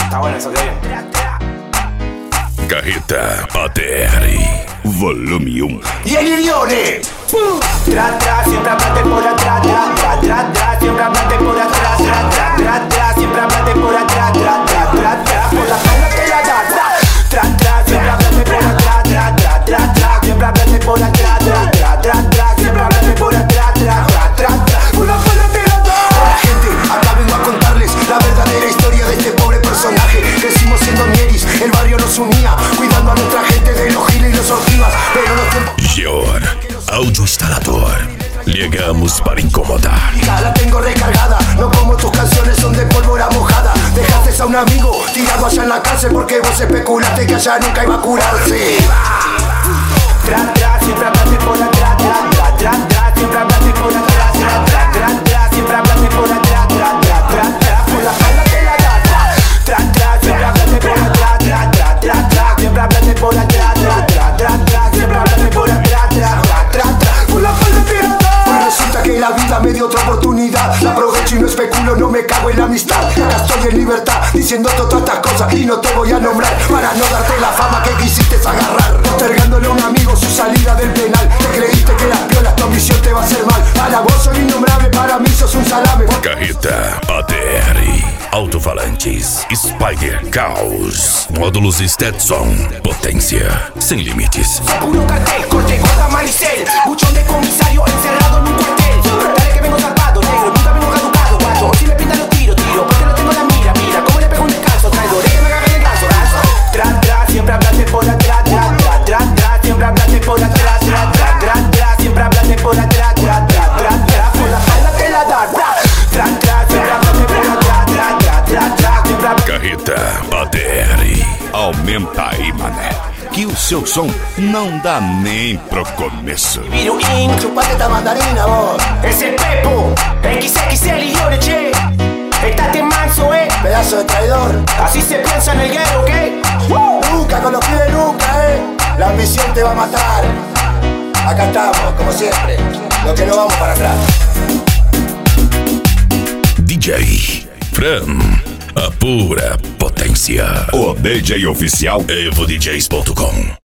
Está bueno eso, que bien. Carreta ATR Volume 1. Y el Irione. Tra, tra, siempre hablate por atrás. Tra, tra, tra, tra, siempre hablate por atrás. Tra, tra, tra, tra, siempre hablate por atrás. Tra, tra, tra, tra, por la espalda te la da. Tra, tra, siempre hablate por atrás. Tra, tra, tra, tra, siempre hablate por atrás. Tra, tra, tra, tra, siempre hablate por atrás. Tra, tra, tra, tra, por la espalda te la da. Hola gente, acá vengo a contarles la verdadera historia de este pobre personaje. Crecimos siendo ñeris, el barrio nos unía, cuidando a nuestra gente de los giles y los orquivas. Pero los tiempos... Geor, audioinstalador. Llegamos para incomodar. La tengo recargada, no como tus canciones son de pólvora mojada. Dejaste a un amigo tirado allá en la cárcel porque vos especulaste que allá nunca iba a curarse. Tra, tra, siempre hablaste por atrás. Tra, tra, tra, tra, siempre hablaste por atrás. Tra, tra, tra, tra, siempre hablaste por atrás. Tra, tra, tra, tra, por la espalda te la da. Tra, tra, siempre hablaste por atrás. Tra, tra, tra, tra, siempre hablaste por atrás. Tra, tra, tra, tra, siempre hablaste por atrás. Tra, tra, tra, tra, por la espalda te la da. Pues resulta que la vida me dio otra oportunidad. La aprovecho y no especulo, no me cago en la amistad. Acá estoy en libertad, diciendo todas estas cosas y no te voy a nombrar para no darte la fama que quisiste agarrar. Postergándole a un amigo su salida del penal. Te creíste que las piolas tu ambición te va a hacer mal. Para vos soy innombrable, para mí sos un salame. Carreta ATR Alto-falantes Spider Caos Módulos Stetson Potência sem limites. Puro cartel, corte, gorda, manicel. Buchón de comisario encerrado en un cuartel. Dale que vengo zapado, negro, nunca vengo caducado, guacho. Si me pintan los tiro, porque no tengo la mira. Mira cómo le pego un descanso, traidor, que me agarren el ganso. Tra, tra, siempre hablaste por atrás. Tra, tra, tra, tra, siempre hablaste por atrás. Tra, tra, tra, tra, siempre hablaste por atrás. Tra, tra, tra, tra, por la espalda te la da. Tra, tra, siempre hablaste por atrás. Tra, tra, tra, tra, siempre hablaste. Carreta ATR. Aumenta aí, mané, que o seu som não dá nem pro começo. Viruín, Chupate esta mandarina vos, ese Pepo, XXL y Lione, che. Estate manso, pedazo de traidor. Así se piensa en el guero, ¿ok? Nunca con los pibes, nunca, La ambición te va a matar. Acá estamos, como siempre, lo que no vamos para atrás. DJ Fran, a pura potência. O DJ oficial EvoDJs.com.